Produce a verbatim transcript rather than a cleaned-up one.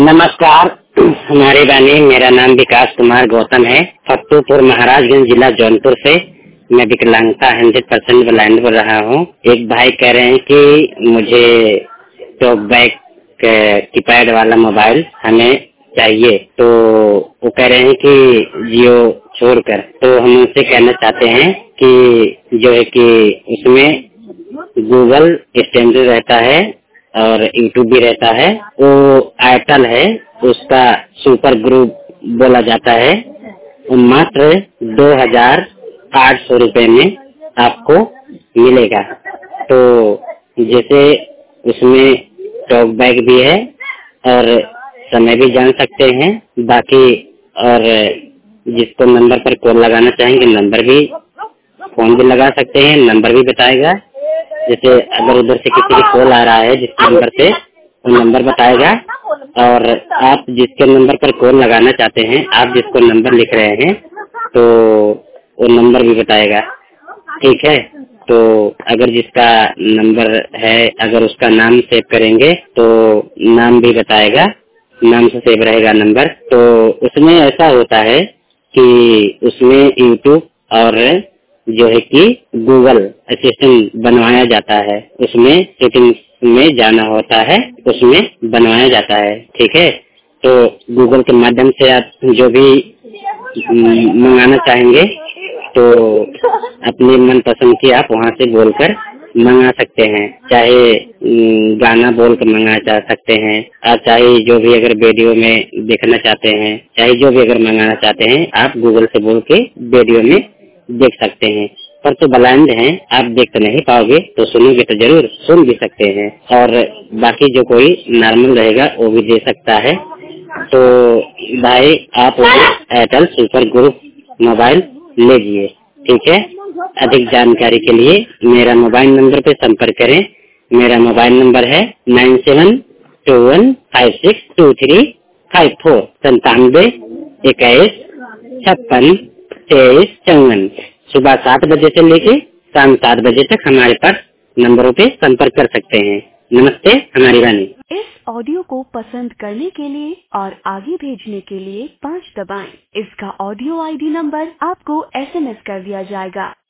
नमस्कार, हमारी बानी। मेरा नाम विकास कुमार गौतम है। फतेहपुर महाराजगंज जिला जौनपुर से मैं विकलांगता हंड्रेड परसेंट ब्लाइंड बोल रहा हूँ। एक भाई कह रहे हैं कि मुझे टॉक बैक कीपैड वाला मोबाइल हमें चाहिए, तो वो कह रहे हैं कि जियो छोड़कर। तो हम उनसे कहना चाहते हैं कि जो है कि उसमें गूगल स्टैंडर्ड रहता है और यूट्यूब भी रहता है। वो एयरटेल है, उसका सुपर ग्रुप बोला जाता है। वो मात्र दो हजार आठ सौ रुपए में आपको मिलेगा। तो जैसे उसमें टॉक बैक भी है और समय भी जान सकते हैं बाकी, और जिसको नंबर पर कॉल लगाना चाहेंगे नंबर भी, फोन भी लगा सकते हैं, नंबर भी बताएगा। जैसे अगर उधर से किसी की कॉल आ रहा है जिस नंबर से, वो नंबर बताएगा। और आप जिसके नंबर पर कॉल लगाना चाहते हैं, आप जिसको नंबर लिख रहे हैं, तो वो नंबर भी बताएगा। ठीक है, तो अगर जिसका नंबर है, अगर उसका नाम सेव करेंगे तो नाम भी बताएगा, नाम से सेव रहेगा नंबर। तो उसमें ऐसा होता है कि उसमें यूट्यूब और जो है कि गूगल असिस्टेंट बनवाया जाता है। उसमें सेटिंग्स में जाना होता है, उसमें बनवाया जाता है। ठीक है, तो गूगल के माध्यम से आप जो भी मंगाना चाहेंगे तो अपनी मनपसंद की आप वहाँ से बोलकर मंगा सकते हैं। चाहे गाना बोल कर मंगा जा सकते हैं, आप चाहे जो भी अगर वीडियो में देखना चाहते हैं, चाहे जो भी अगर मंगाना चाहते हैं, आप गूगल से बोल के वीडियो में देख सकते हैं। पर तो ब्लाइंड हैं, आप देख तो नहीं पाओगे, तो सुनोगे तो जरूर सुन भी सकते हैं। और बाकी जो कोई नॉर्मल रहेगा वो भी दे सकता है। तो भाई आप एयरटेल सुपर ग्रुप मोबाइल लीजिए। ठीक है, अधिक जानकारी के लिए मेरा मोबाइल नंबर पे संपर्क करें। मेरा मोबाइल नंबर है nine seven two one five six two three five four संतानवे इक्कीस छप्पन तेईस चौवन। सुबह सात बजे से लेके शाम सात बजे तक हमारे पास नंबरों पे संपर्क कर सकते हैं। नमस्ते, हमारी रानी। इस ऑडियो को पसंद करने के लिए और आगे भेजने के लिए पाँच दबाएं। इसका ऑडियो आईडी नंबर आपको एसएमएस कर दिया जाएगा।